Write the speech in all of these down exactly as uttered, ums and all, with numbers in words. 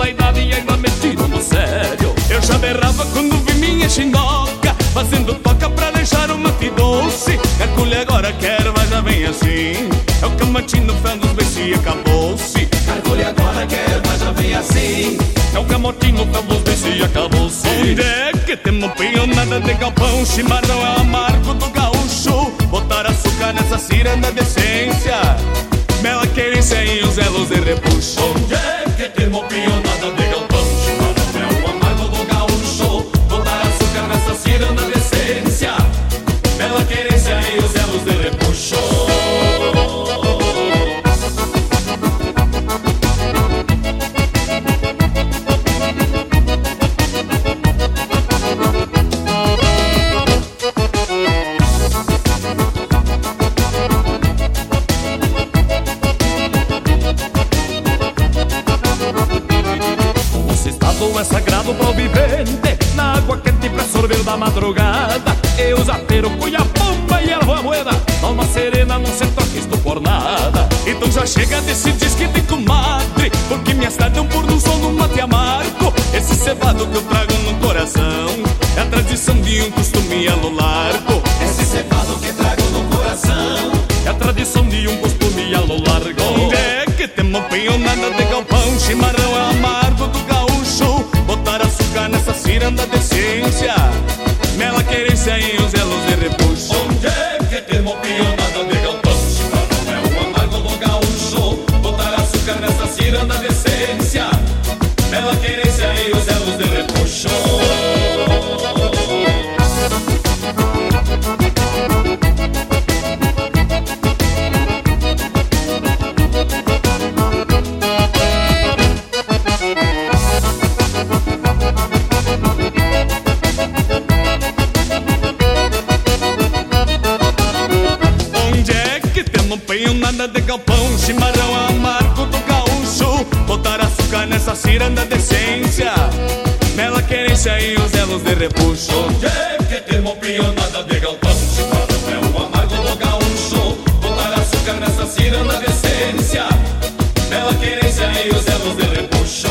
da idade e ainda metido no sério. Eu já berrava quando vi minha xindoca fazendo toca pra deixar o mate doce. Carculho agora quer, mas já vem assim. É o camatino fel dos beijos e acabou-se. Carculho agora quer, mas já vem assim. É o camotino fel dos beijos e acabou-se. Onde é que temos pionada de galpão? Chimarrão é o amargo do gaúcho. Botar açúcar nessa ciranda de essência, mela querência e os elos de repuxo. Onde é que temos pionada de galpão? Chimarrão é o amargo do gaúcho. Botar açúcar nessa ciranda de essência, mela querência e os elos de repuxo. É sagrado pro vivente, na água quente pra sorver da madrugada. Eu zapeiro, cunha pomba e ervo a moeda, alma serena, não se troca isto por nada. Então já chega desse disque de comadre, porque minha cidade é um pôr do sol no mate amargo. Esse cevado que eu trago no coração é a tradição de um costume a lo largo. Esse cevado que trago no coração é a tradição de um costume a lo largo. Onde é que temos pionada de galpão? Chimarrão é amargo do gaúcho. Botar açúcar nessa ciranda de essência, mela querência e os elos de repuxo. Onde é que temos pionada de galpão? Chimarrão é o amargo do gaúcho. Botar açúcar nessa ciranda de essência, mela querência e os elos de repuxo. Pionada de galpão, chimarrão amargo do gaúcho. Botar açúcar nessa ciranda de essência, mela querência e os elos de repuxo. Onde é que temos pionada de galpão? Chimarrão é o amargo do gaúcho. Botar açúcar nessa ciranda de essência, mela querência e os elos de repuxo.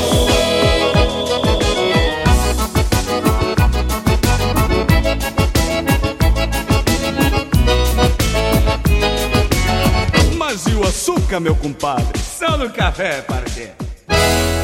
Mas e o açúcar, meu compadre? Só no café, parceiro.